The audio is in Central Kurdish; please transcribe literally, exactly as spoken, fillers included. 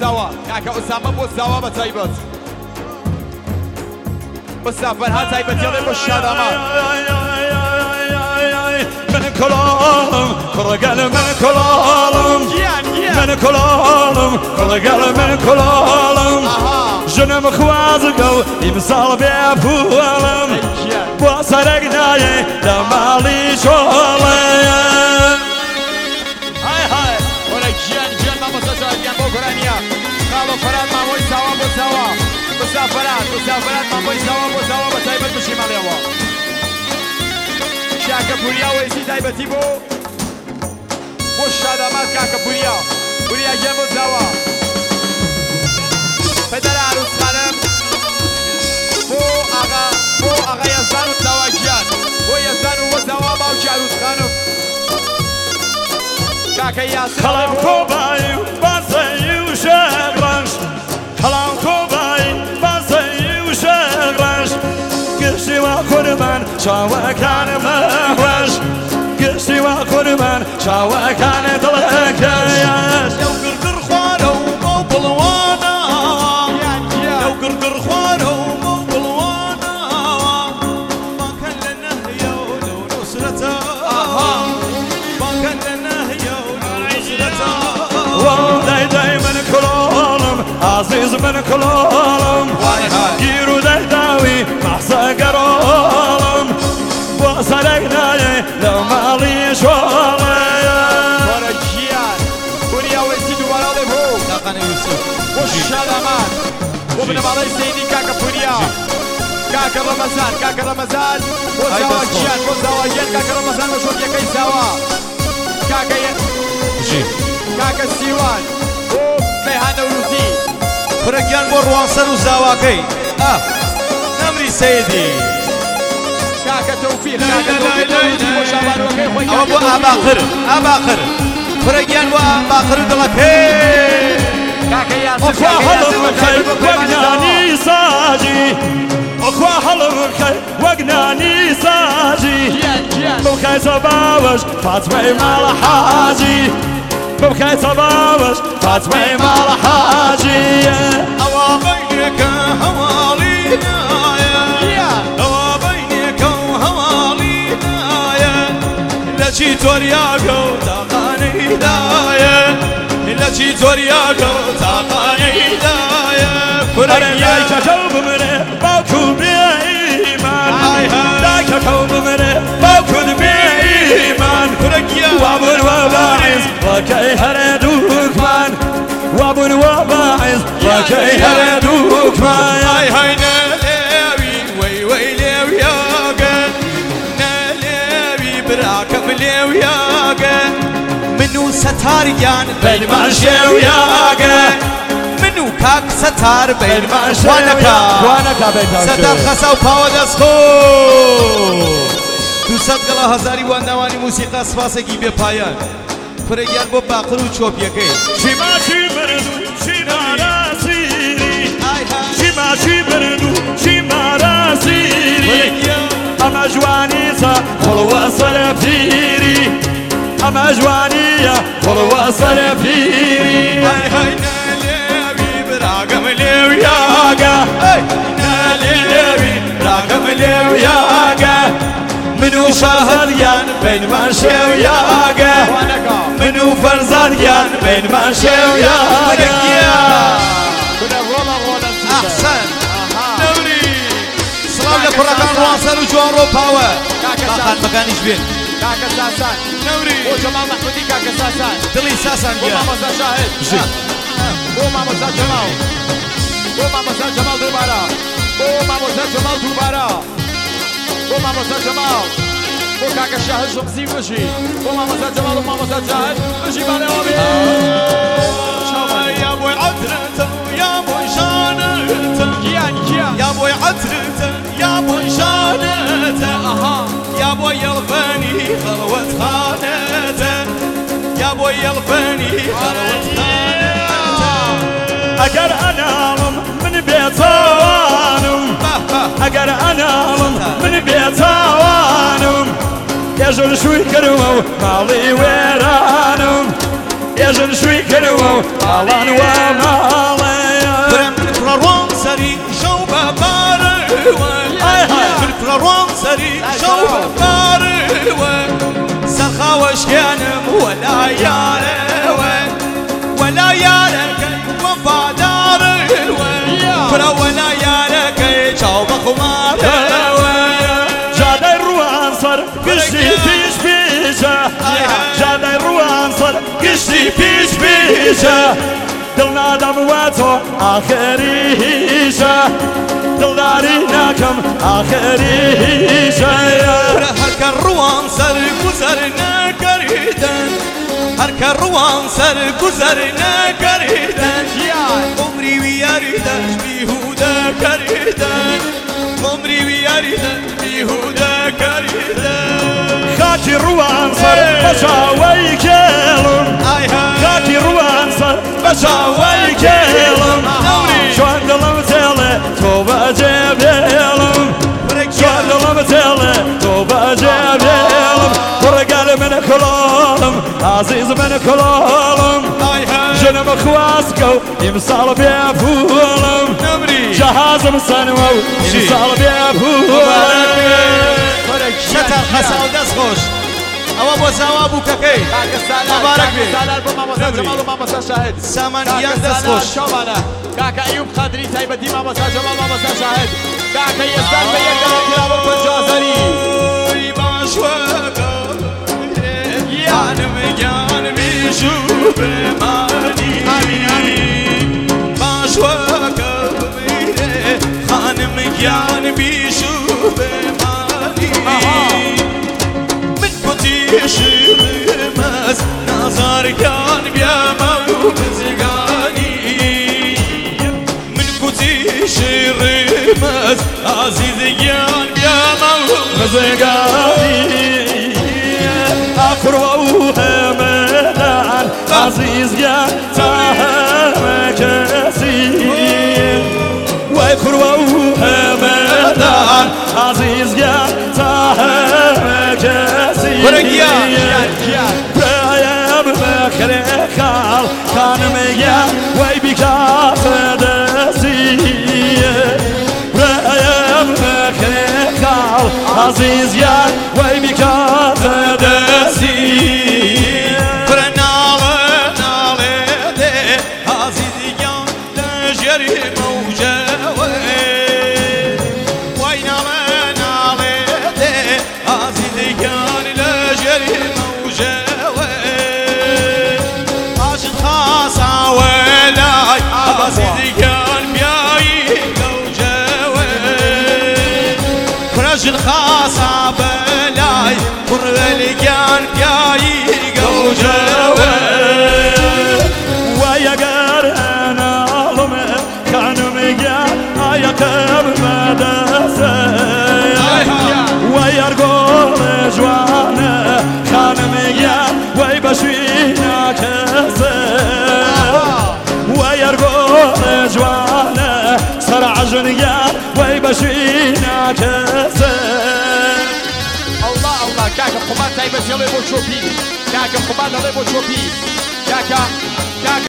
زاوا كاكا أسامة بو زاوا بتايبت مسافر ها تايبت يلي بالشادمان من كلام كرجال من كلام من كلام كرجال من كلام جنم خوازقو يمسال بيفولم بوصرقنا دمالي شولم هاي هاي ولا جيان جيان ما مسافر جيان بوكرانيا خالو فراد ما موي سوا بو سوا مسافرات مسافرات ما موي سوا بو سوا بتايبت بشي ماليوا كاكا بوريا ويزي تايبتي بو بو شادامات كاكا بوريا بوريا جيم بو زاوا پدر عروس خانم بو آقا بو آقا یزدان و زاوا جیان بو یزدان و زاوا باوچی عروس خانم كاكا ياسر كلام كوباي بازي وشغلش كلام كوباي بازي وشغلش قرشي وقربان شاوه كان مهوش قرشي وقربان شاوه كان دلكيش لو قرقر خوانو مو بلوانا لو قرقر خوانو مو بلوانا ما كان لنا هيا ولو نصرته ما كان لنا هيا ولو نصرته وداي داي من كلام عزيز من كلام جيرو داي داوي محسا قرام وصلقنا لو مالي شوالي ورجيان بوريا ويزي دوبارا لبو كاكا يوسف والشادمان وابن مالي سيدي كاكا بوريا كاكا رمضان كاكا رمضان وزاوا جيان وزاوا جيان كاكا رمضان وشوف يكي سوا كاكا ي... كاكا سيوان وميهان نوروزي فرقيان بو روانسر وزاواكي اه نمري سيدي كاكا توفيق كاكا توفيق نوروزي وشابان وكي خوي او بو اباخر اباخر فرقيان بو اباخر دلكي كاكا ياسر أخوة حلم الخير وقناني ساجي أخوة حلم الخير وقناني ساجي جيان جيان بوكاي صباوش فاطمة مال حاجي بوكاي صباوش فاطمة مال حاجي أوابينك هوالينا يا أوابينك هوالينا يا لا جيت ورياقو تاقاني دايا لا جيت ورياقو تاقاني دايا فرقيا كوب منه باكو بإيمان داك كوب منه باكو بإيمان فرقيا وابن وباعز وكي هردوك من وابن وباعز وكي هردوك من هاي هاي ناليوي وي وي ليوي ياقا ناليوي براكم ليوي ياقا منو ستاريان بين ماشيو ياقا منو كاك ستار بين ماشيو وانكا وانكا بين ستار خساو باو دسخو دو ست قلا هزاری واندوانی موسیقى سپاسکی به پایان فرگیان بو باقر و چوپیکی شما چی بردو چی ناراسیری شما چی بردو چی ناراسیری اما جوانی سا خلوة صرفيري اما جوانی خلوة صرفيري هاي هاي ناليوي براقم ليو ياقا ناليوي راقم ليو ياقا منو شهريان بين ماشي وياقا منو فرزانيان بين ماشي وياقا احسن نوري سلام لكركان روانسر وجوان رو باوة كاكان مكانيش بين كاكا ساسان نوري وجمال محمودي كاكا ساسان دلي ساسان بيا وماما شاهد وماما جمال وماما جمال دوبارا وماما جمال دوبارا وماما جمال وكاكا شاهد شمسي وجي وماما جمال وماما شاهد وجي بالي وبي يا بوي عطرته يا بوي شانته كيان كيان يا بوي عطرته يا بوي شانته اها يا بوي يلفني خلوة خانته يا بوي يلفني خلوة خانته اگر انام من بيتوانم اگر انام من بيتوانم يجل شوي كرمو مالي ويرانم يجل شوي كرمو مالان وما هیچه دل نادم و تو آخریشه دلداری نکم آخریشه هر کروان سر گذر نکردن هر کروان سر گذر نکردن عمری بیاریدش بیهوده کردن عمری بیاریدش بیهوده کردن خاکی روان سر بشاوی کلم خاکی روان سر بشاوی کلم شوان دلم تله تو بجبیلم شوان دلم تله تو بجبیلم برگل من کلالم عزیز من کلالم جنم خواسکو امسال بیفولم جهازم سنوو امسال بیفولم شتر حسن دست خوش اوا بو سوا بو ککی مبارک بی سالار بو مامۆستا جەماڵ و مامۆستا شاهد سامانیان دست خوش شەوانە کاکە ئەیوب قەدری تایبەتی مامۆستا جەماڵ مامۆستا شاهد کاکە ئێستان بە یەک دەڵێت کراوە پەنجازەری باش وەکە گیانم گیانمی شو بمانی آمین آمین باش وەکە بمیرێ خانم گیانمی شو بمانی من کتی شیرمەز نازارگان بیامە و بزگانی من کتی شیرمەز عزیزگیان بیامە و بزگانی أقرأ همدان عزيز يا تهم كثير وأقرأ همدان عزيز يا تهم كثير برايم بكر خال خانم يا ويبكات دسي برايم بكر خال عزيز يا ويبكات دسي الخاصة بلاي ورلقان بياي قوجوي ويا قرنا لما كانوا مجا يقب مدرسة ويا رجال جوانا كانوا مجا ويبشينا كسر ويا رجال جوانا صرع جنيا ويبشينا كسر کاکە قومان تایبەت هەڵێ بۆ چۆپی کاکە قومان هەڵێ بۆ چۆپی کاکە